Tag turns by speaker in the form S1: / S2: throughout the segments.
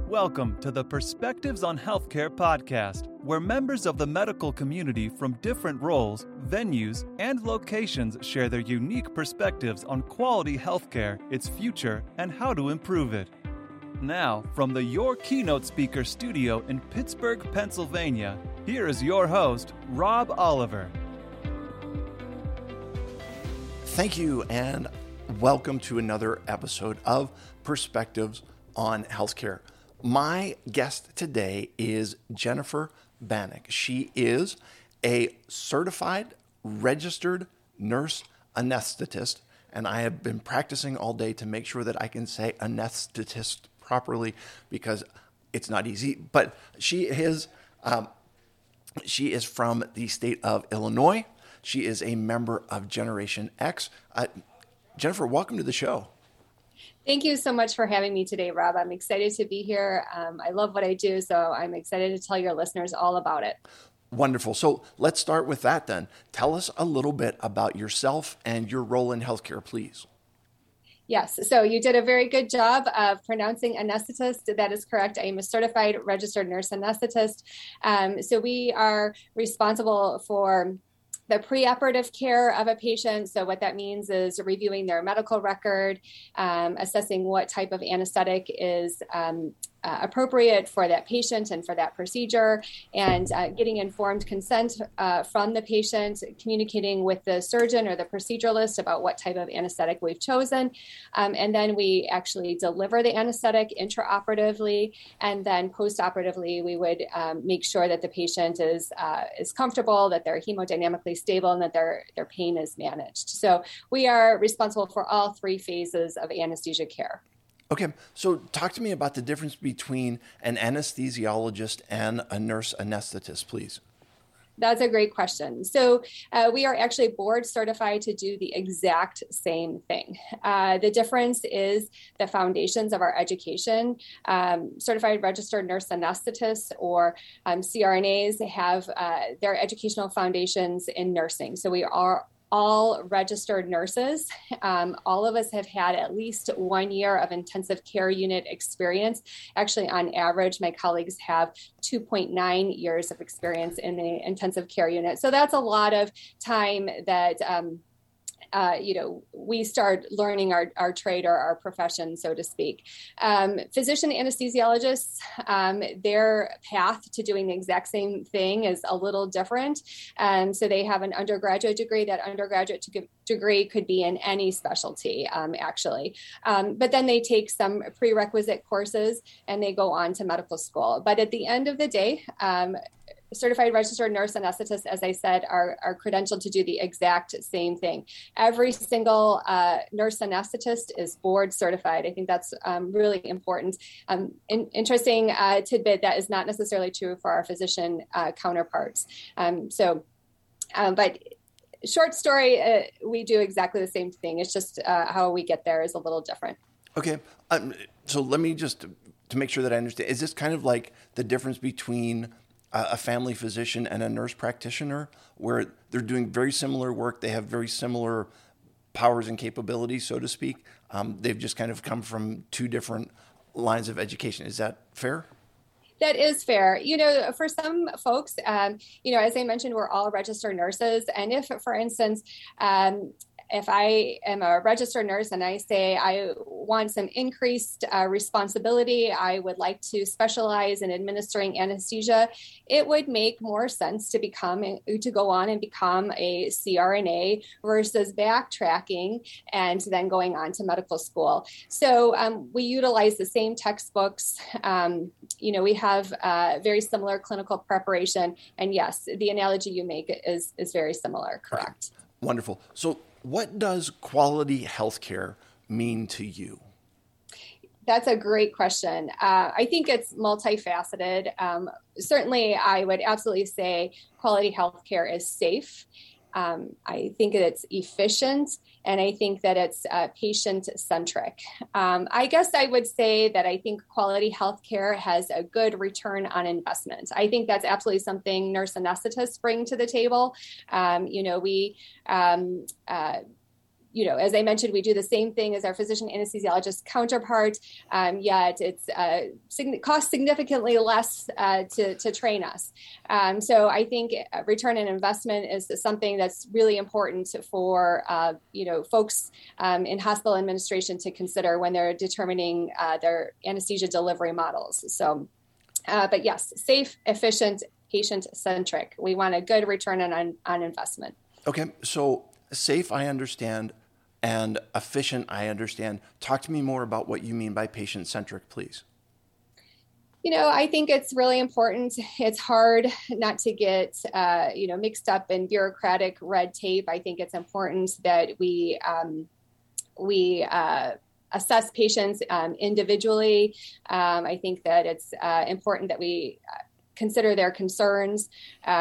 S1: Welcome to the Perspectives on Healthcare podcast, where members of the medical community from different roles, venues, and locations share their unique perspectives on quality healthcare, its future, and how to improve it. Now, from the Your Keynote Speaker studio in Pittsburgh, Pennsylvania, here is your host, Rob Oliver.
S2: Thank you, and welcome to another episode of Perspectives on Healthcare. My guest today is Jennifer Bannock. She is a certified, registered nurse anesthetist, and I have been practicing all day to make sure that I can say anesthetist properly because it's not easy. But she is from the state of Illinois. She is a member of Generation X. Jennifer, welcome to the show.
S3: Thank you so much for having me today, Rob. I'm excited to be here. I love what I do, so I'm excited to tell your listeners all about it.
S2: Wonderful. So let's start with that then. Tell us a little bit about yourself and your role in healthcare, please.
S3: Yes, so you did a very good job of pronouncing anesthetist. That is correct. I am a certified registered nurse anesthetist. So we are responsible for the preoperative care of a patient. So what that means is reviewing their medical record, assessing what type of anesthetic is appropriate for that patient and for that procedure, and getting informed consent from the patient, communicating with the surgeon or the proceduralist about what type of anesthetic we've chosen. And then we actually deliver the anesthetic intraoperatively, and then postoperatively we would make sure that the patient is comfortable, that they're hemodynamically stable, and that their pain is managed. So we are responsible for all three phases of anesthesia care.
S2: Okay, so talk to me about the difference between an anesthesiologist and a nurse anesthetist, please.
S3: That's a great question. So we are actually board certified to do the exact same thing. The difference is the foundations of our education. Certified registered nurse anesthetists, or CRNAs, have their educational foundations in nursing. So we are all registered nurses. All of us have had at least 1 year of intensive care unit experience. Actually, on average, my colleagues have 2.9 years of experience in the intensive care unit. So that's a lot of time that we start learning our trade or our profession, so to speak. Physician anesthesiologists, their path to doing the exact same thing is a little different. So they have an undergraduate degree. That undergraduate degree could be in any specialty, actually. But then they take some prerequisite courses and they go on to medical school. But at the end of the day, certified registered nurse anesthetists, as I said, are credentialed to do the exact same thing. Every single nurse anesthetist is board certified. I think that's really important. Interesting tidbit, that is not necessarily true for our physician counterparts. But short story, we do exactly the same thing. It's just how we get there is a little different.
S2: Okay. So let me just, to make sure that I understand, is this kind of like the difference between a family physician and a nurse practitioner, where they're doing very similar work, they have very similar powers and capabilities, so to speak? They've just kind of come from two different lines of education. Is that fair?
S3: That is fair. For some folks, as I mentioned, we're all registered nurses. And if, for instance, if I am a registered nurse and I say I want some increased responsibility, I would like to specialize in administering anesthesia, it would make more sense to go on and become a CRNA versus backtracking and then going on to medical school. So we utilize the same textbooks. We have very similar clinical preparation. And yes, the analogy you make is very similar. Correct.
S2: Okay. Wonderful. So what does quality healthcare mean to you?
S3: That's a great question. I think it's multifaceted. Certainly, I would absolutely say quality healthcare is safe. I think that it's efficient, and I think that it's patient-centric. I guess I would say that I think quality healthcare has a good return on investment. I think that's absolutely something nurse anesthetists bring to the table. as I mentioned, we do the same thing as our physician anesthesiologist counterpart, yet it's costs significantly less to train us. So I think return on investment is something that's really important for folks in hospital administration to consider when they're determining their anesthesia delivery models. So, but yes, safe, efficient, patient-centric. We want a good return on investment.
S2: Okay, so safe, I understand, and efficient, I understand. Talk to me more about what you mean by patient-centric, please.
S3: I think it's really important. It's hard not to get, mixed up in bureaucratic red tape. I think it's important that we assess patients individually. I think that it's important that we consider their concerns.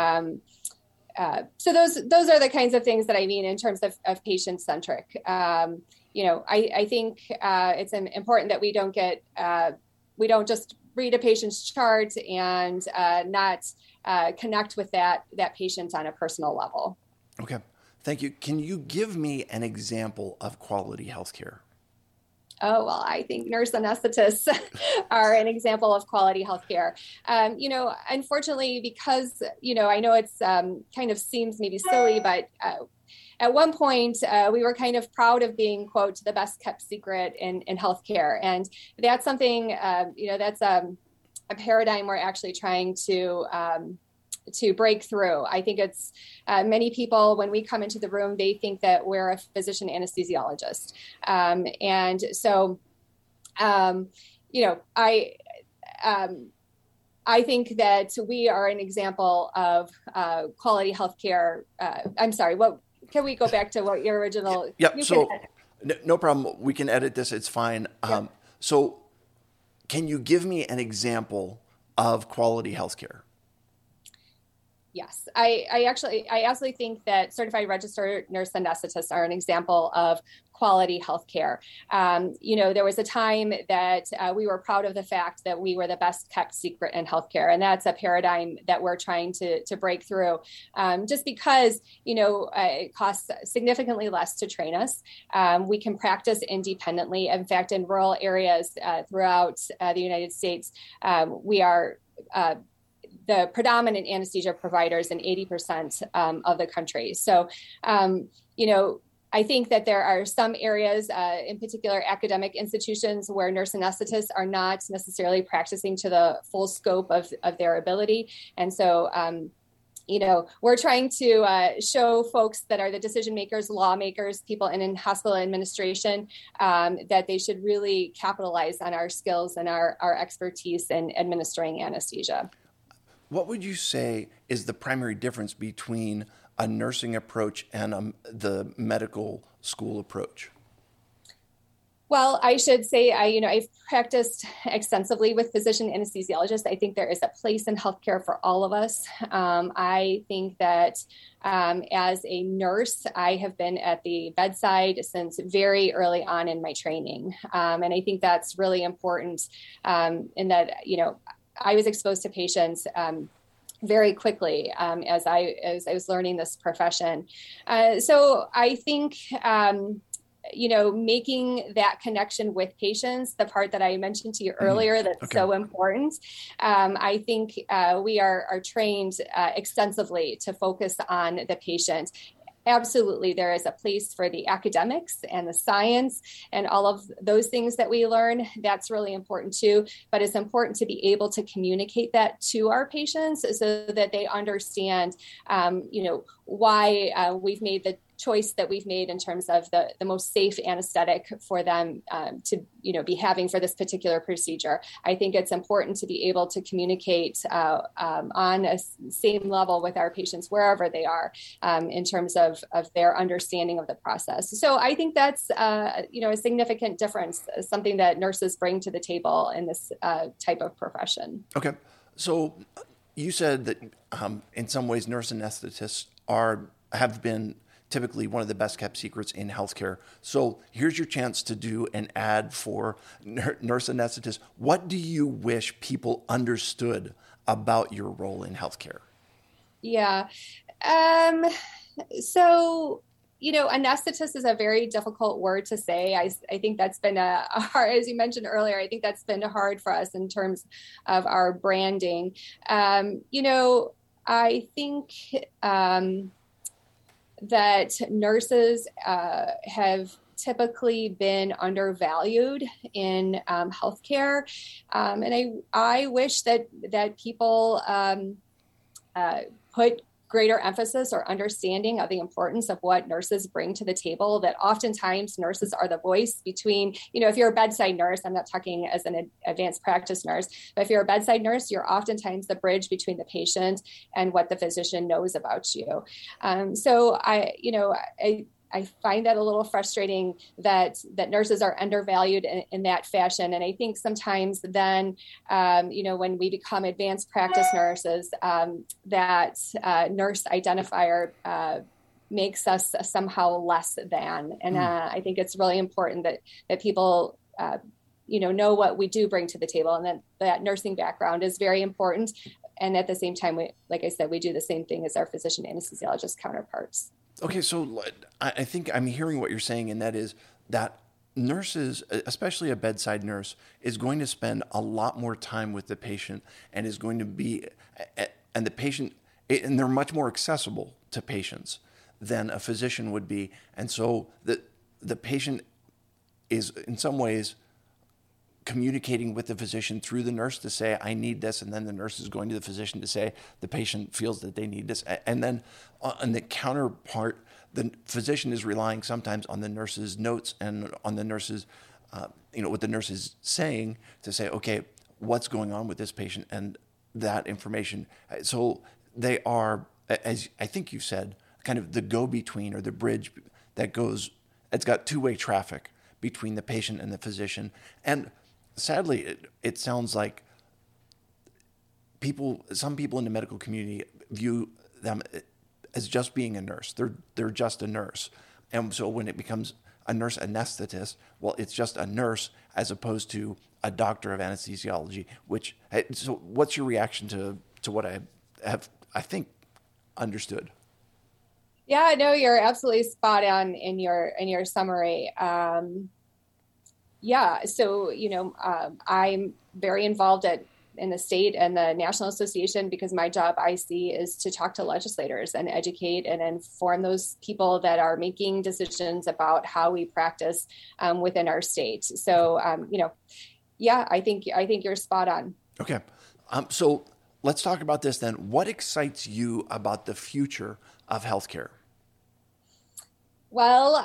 S3: So those are the kinds of things that I mean in terms of patient-centric. I think it's important that we don't just read a patient's chart and not connect with that patient on a personal level.
S2: Okay, thank you. Can you give me an example of quality healthcare?
S3: Oh, well, I think nurse anesthetists are an example of quality healthcare. Unfortunately, because, I know it's kind of seems maybe silly, but at one point, we were kind of proud of being, quote, the best kept secret in healthcare. And that's something, that's a paradigm we're actually trying to break through. I think it's many people, when we come into the room, they think that we're a physician anesthesiologist. And so, I think that we are an example of quality healthcare. I'm sorry, can we go back to what your original?
S2: Yep. So no problem. We can edit this. It's fine.
S3: Yep.
S2: So can you give me an example of quality healthcare?
S3: Yes, I actually think that certified registered nurse anesthetists are an example of quality healthcare. There was a time that we were proud of the fact that we were the best kept secret in healthcare, and that's a paradigm that we're trying to break through. Just because it costs significantly less to train us, we can practice independently. In fact, in rural areas throughout the United States, we are the predominant anesthesia providers in 80% of the country. So, I think that there are some areas, in particular academic institutions, where nurse anesthetists are not necessarily practicing to the full scope of their ability. And so, we're trying to show folks that are the decision makers, lawmakers, people in hospital administration, that they should really capitalize on our skills and our expertise in administering anesthesia.
S2: What would you say is the primary difference between a nursing approach and the medical school approach?
S3: Well, I should say, I've practiced extensively with physician anesthesiologists. I think there is a place in healthcare for all of us. I think that as a nurse, I have been at the bedside since very early on in my training. And I think that's really important in that, I was exposed to patients very quickly as I was learning this profession. So I think, making that connection with patients, the part that I mentioned to you earlier, that's so important. I think we are trained extensively to focus on the patient. Absolutely, there is a place for the academics and the science and all of those things that we learn. That's really important too. But it's important to be able to communicate that to our patients so that they understand, why we've made the choice that we've made in terms of the most safe anesthetic for them to be having for this particular procedure. I think it's important to be able to communicate on a same level with our patients wherever they are in terms of their understanding of the process. So I think that's a significant difference, something that nurses bring to the table in this type of profession.
S2: Okay, so you said that in some ways nurse anesthetists have been typically one of the best kept secrets in healthcare. So here's your chance to do an ad for nurse anesthetists. What do you wish people understood about your role in healthcare?
S3: Yeah. So anesthetist is a very difficult word to say. I think that's been a hard, as you mentioned earlier, I think that's been hard for us in terms of our branding. I think that nurses have typically been undervalued in healthcare. And I wish that people put greater emphasis or understanding of the importance of what nurses bring to the table, that oftentimes nurses are the voice between, if you're a bedside nurse, I'm not talking as an advanced practice nurse, but if you're a bedside nurse, you're oftentimes the bridge between the patient and what the physician knows about you. So I find that a little frustrating that nurses are undervalued in that fashion. And I think sometimes then, when we become advanced practice nurses, that nurse identifier makes us somehow less than. And I think it's really important that people, know what we do bring to the table, and that nursing background is very important. And at the same time, like I said, we do the same thing as our physician anesthesiologist counterparts.
S2: Okay, so I think I'm hearing what you're saying, and that is that nurses, especially a bedside nurse, is going to spend a lot more time with the patient and is going to be, and the patient, and they're much more accessible to patients than a physician would be. And so the patient is in some ways communicating with the physician through the nurse to say, I need this. And then the nurse is going to the physician to say, the patient feels that they need this. And then on the counterpart, the physician is relying sometimes on the nurse's notes and on the nurse's, what the nurse is saying to say, okay, what's going on with this patient, and that information. So they are, as I think you said, kind of the go-between or the bridge that goes, it's got two-way traffic between the patient and the physician. And sadly, it sounds like some people in the medical community view them as just being a nurse. They're just a nurse. And so when it becomes a nurse anesthetist, well, it's just a nurse as opposed to a doctor of anesthesiology, so what's your reaction to what I have, I think, understood?
S3: Yeah, no, you're absolutely spot on in your summary. So, I'm very involved in the state and the National Association because my job, I see, is to talk to legislators and educate and inform those people that are making decisions about how we practice within our state. So, I think you're spot on.
S2: Okay. So let's talk about this then. What excites you about the future of healthcare?
S3: Well,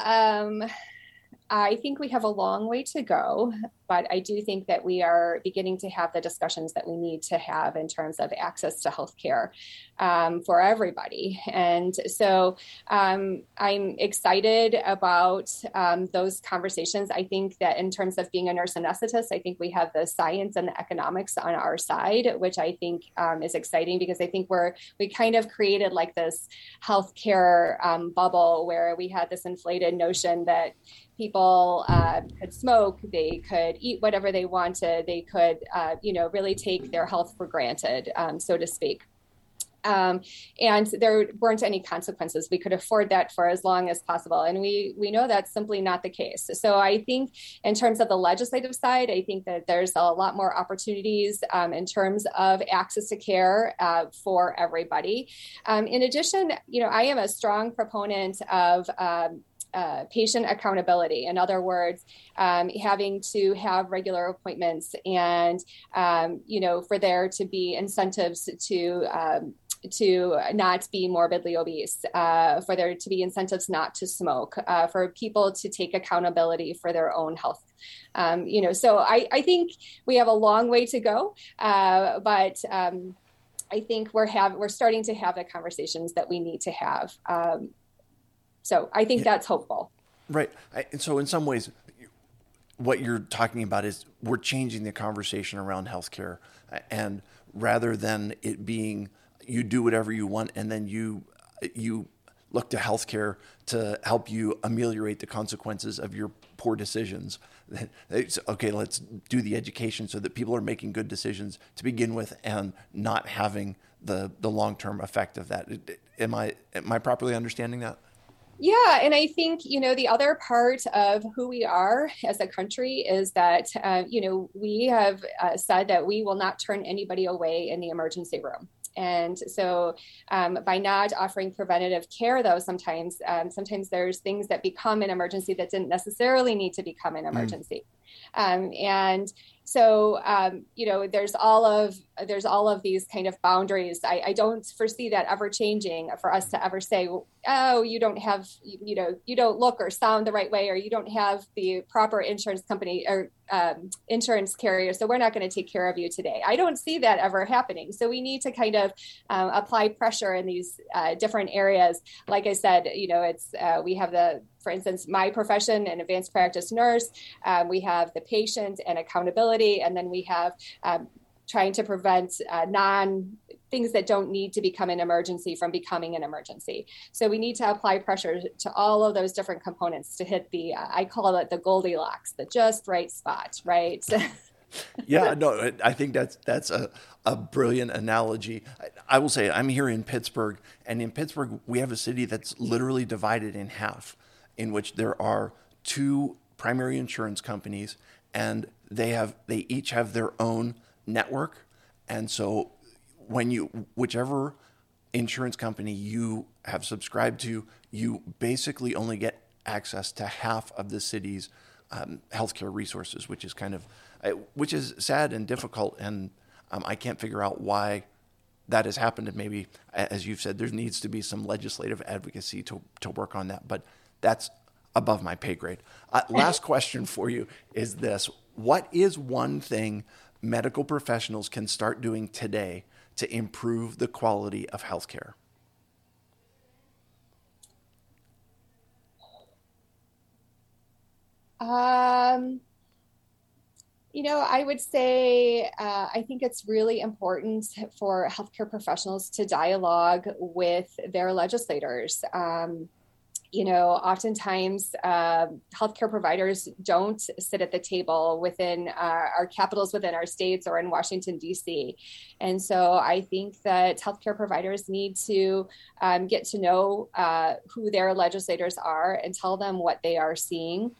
S3: I think we have a long way to go, but I do think that we are beginning to have the discussions that we need to have in terms of access to healthcare for everybody. And so I'm excited about those conversations. I think that in terms of being a nurse anesthetist, I think we have the science and the economics on our side, which I think is exciting because I think we kind of created like this healthcare bubble where we had this inflated notion that people could smoke, they could eat whatever they wanted, they could, really take their health for granted, so to speak. And there weren't any consequences. We could afford that for as long as possible. And we know that's simply not the case. So I think in terms of the legislative side, I think that there's a lot more opportunities in terms of access to care for everybody. In addition, I am a strong proponent of patient accountability. In other words, having to have regular appointments and, for there to be incentives to not be morbidly obese, for there to be incentives not to smoke, for people to take accountability for their own health. So I think we have a long way to go, but I think we're starting to have the conversations that we need to have. So I think that's hopeful.
S2: Right. And so in some ways, what you're talking about is we're changing the conversation around healthcare, and rather than it being you do whatever you want and then you look to healthcare to help you ameliorate the consequences of your poor decisions. It's, okay, let's do the education so that people are making good decisions to begin with and not having the long-term effect of that. Am I properly understanding that?
S3: Yeah, and I think, the other part of who we are as a country is that, we have said that we will not turn anybody away in the emergency room. And so by not offering preventative care, though, sometimes there's things that become an emergency that didn't necessarily need to become an emergency. And so, there's all of these kind of boundaries. I don't foresee that ever changing for us to ever say, oh, you don't have, you don't look or sound the right way, or you don't have the proper insurance company or insurance carrier, so we're not going to take care of you today. I don't see that ever happening. So we need to kind of apply pressure in these different areas. Like I said, it's we have for instance, my profession, an advanced practice nurse. We have the patient and accountability, and then we have trying to prevent things that don't need to become an emergency from becoming an emergency. So we need to apply pressure to all of those different components to hit I call it the Goldilocks, the just right spot, right?
S2: Yeah, no, I think that's a brilliant analogy. I will say I'm here in Pittsburgh, and in Pittsburgh, we have a city that's literally divided in half, in which there are two primary insurance companies, and they each have their own network. And so whichever insurance company you have subscribed to, you basically only get access to half of the city's healthcare resources, which is sad and difficult. And I can't figure out why that has happened. And maybe, as you've said, there needs to be some legislative advocacy to work on that. But that's above my pay grade. Last question for you is this. What is one thing medical professionals can start doing today to improve the quality of healthcare?
S3: I would say I think it's really important for healthcare professionals to dialogue with their legislators. Oftentimes healthcare providers don't sit at the table within our capitals, within our states, or in Washington, D.C. And so I think that healthcare providers need to get to know who their legislators are and tell them what they are seeing,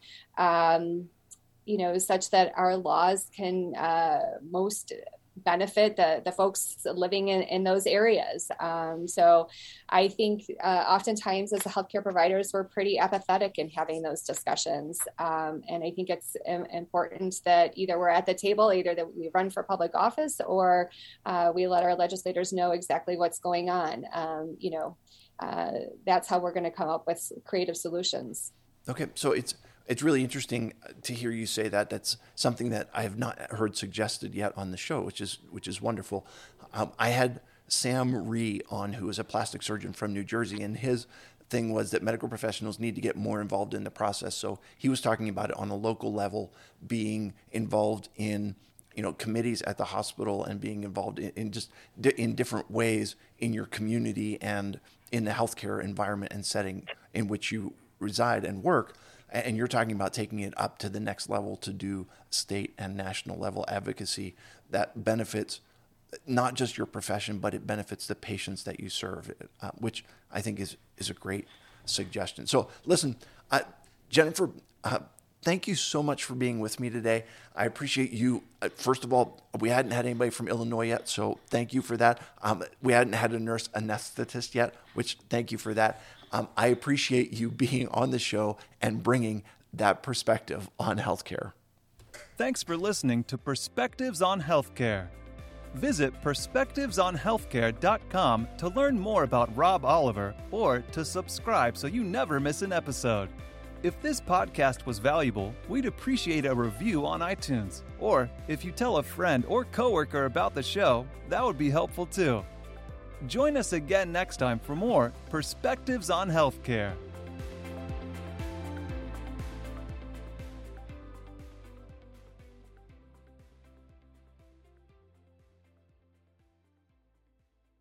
S3: such that our laws can most benefit the folks living in those areas. So I think oftentimes as a healthcare providers, we're pretty apathetic in having those discussions. And I think it's important that either we're at the table, either that we run for public office, or we let our legislators know exactly what's going on. That's how we're going to come up with creative solutions.
S2: Okay, so it's really interesting to hear you say that. That's something that I have not heard suggested yet on the show, which is wonderful. I had Sam Rhee on, who is a plastic surgeon from New Jersey, and his thing was that medical professionals need to get more involved in the process. So he was talking about it on a local level, being involved in committees at the hospital, and being involved in different ways in your community and in the healthcare environment and setting in which you reside and work. And you're talking about taking it up to the next level to do state and national level advocacy that benefits not just your profession, but it benefits the patients that you serve, which I think is a great suggestion. So listen, Jennifer, thank you so much for being with me today. I appreciate you. First of all, we hadn't had anybody from Illinois yet, so thank you for that. We hadn't had a nurse anesthetist yet, which thank you for that. I appreciate you being on the show and bringing that perspective on healthcare.
S1: Thanks for listening to Perspectives on Healthcare. Visit perspectivesonhealthcare.com to learn more about Rob Oliver or to subscribe so you never miss an episode. If this podcast was valuable, we'd appreciate a review on iTunes. Or if you tell a friend or coworker about the show, that would be helpful too. Join us again next time for more Perspectives on Healthcare.